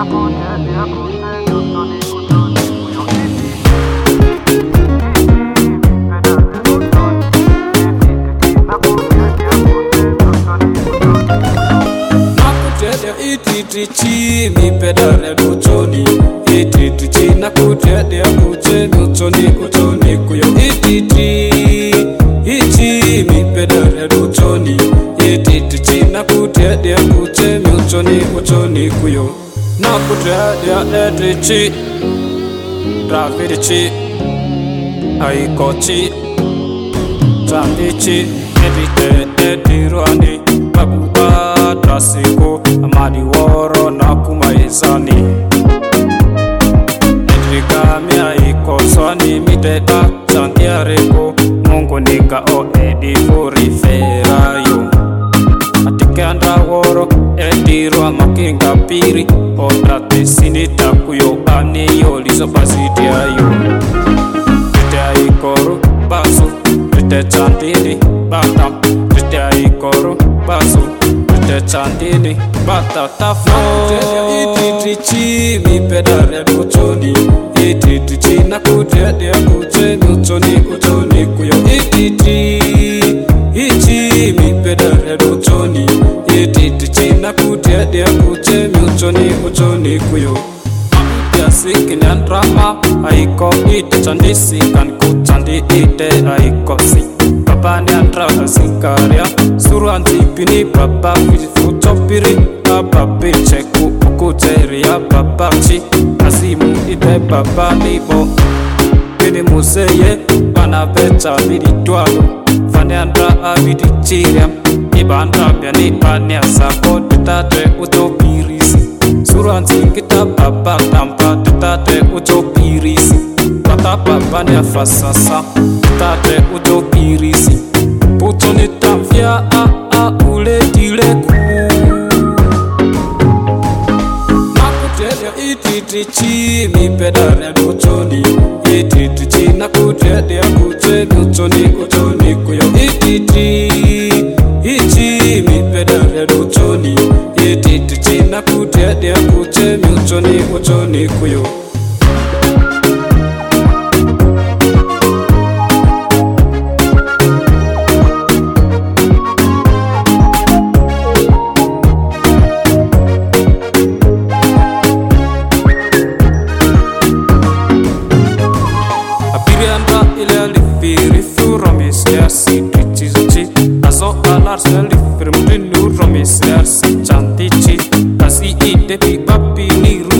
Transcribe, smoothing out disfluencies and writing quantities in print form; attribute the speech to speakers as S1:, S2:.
S1: Iti mi pedale utoni, iti na kutede akute utoni kuyo iti mi pedale utoni, iti na kutede akute utoni kuyo na kutede iti ravirichi aikochi tandichi edirwani baguba trasiko amadi woro na kumaizani edrikami aikoswani miteda santiareko mungu nika o edifuriferayo atikandra woro edirwa makinga piri otate sinitakuyo aniyo lisobasitiayo rite aikoro basu rite chandini batam rite aikoro basu chandini batatafo iti mi pedale utoni iti na kutede akute utoni kuyo iti mi pedale utoni iti na kutede akute utoni kuyo sikini andrama aiko ite chandisi kan kuchandi ite aiko si papani andrama sinkaria suruanti pini papa futopiri papa picheku ukuteria papa chi asimu ite papa libo pini museye bana becha viditwalo fane andra avidi chiria ibandra biani bani asako titate utopirisi suruanti kita papa tampa titate utopirisi pata papa ne afasasa titate utopirisi putoni tamfia ule dileku nakutede iti mi pedale utoni iti na kutede akute utoni kuyo iti mi pedale utoni iti na kutede akute utoni kuyo Seli firmdinu romisler si chantichi kasi ide pi papi ni